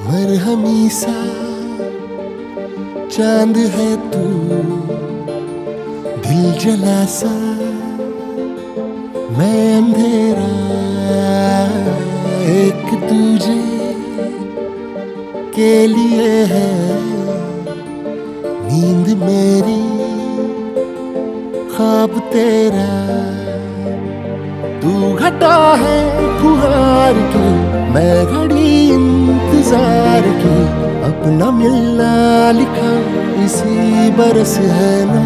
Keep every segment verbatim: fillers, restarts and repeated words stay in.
मरहमी सा चांद है तू, दिल जला सा मैं अंधेरा, एक तुझे के लिए है नींद मेरी, ख्वाब तेरा। तू घटा है फुहार की, मैं घड़ी इंतजार की, अपना मिलना लिखा इसी बरस है ना।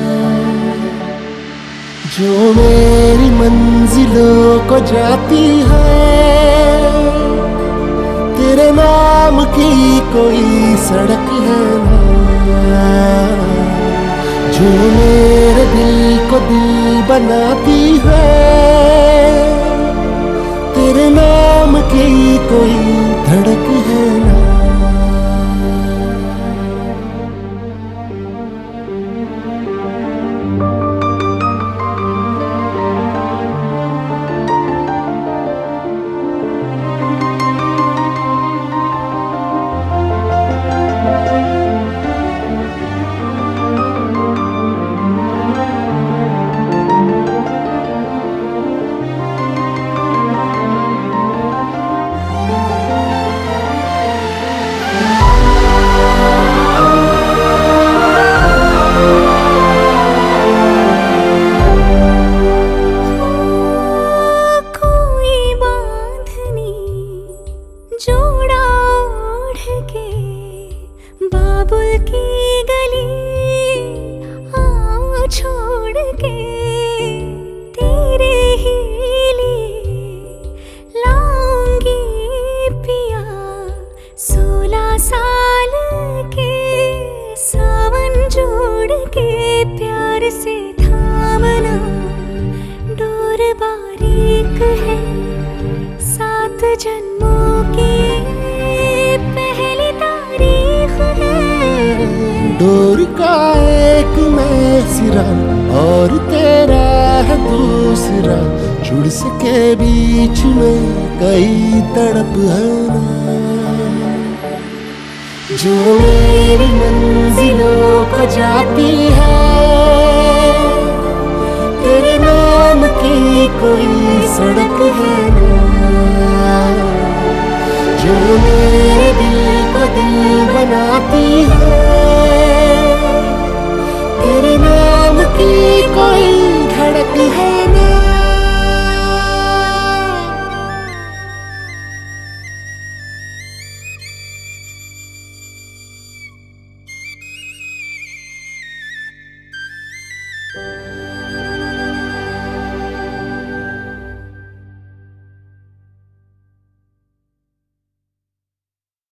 जो मेरी मंजिलों को जाती है, तेरे नाम की कोई सड़क है ना। जो मेरे दिल को दिल बनाती है, तेरे नाम की कोई धड़क है ना। बाबुल की गली आ छोड़ के तेरे ही लिए लाऊंगी पिया, सोलह साल के सावन जोड़ के प्यार से थामना। डोर बारीक है सात जन्मों की पहली तारीख है। डोर का एक मैं सिरा और तेरा है दूसरा, जुड़ सके बीच में कई तड़प है ना। जो मेरी मंजिलों को जाती है, तेरे नाम की कोई सड़क है ना। जो मेरे दिल को दिल बनाती है,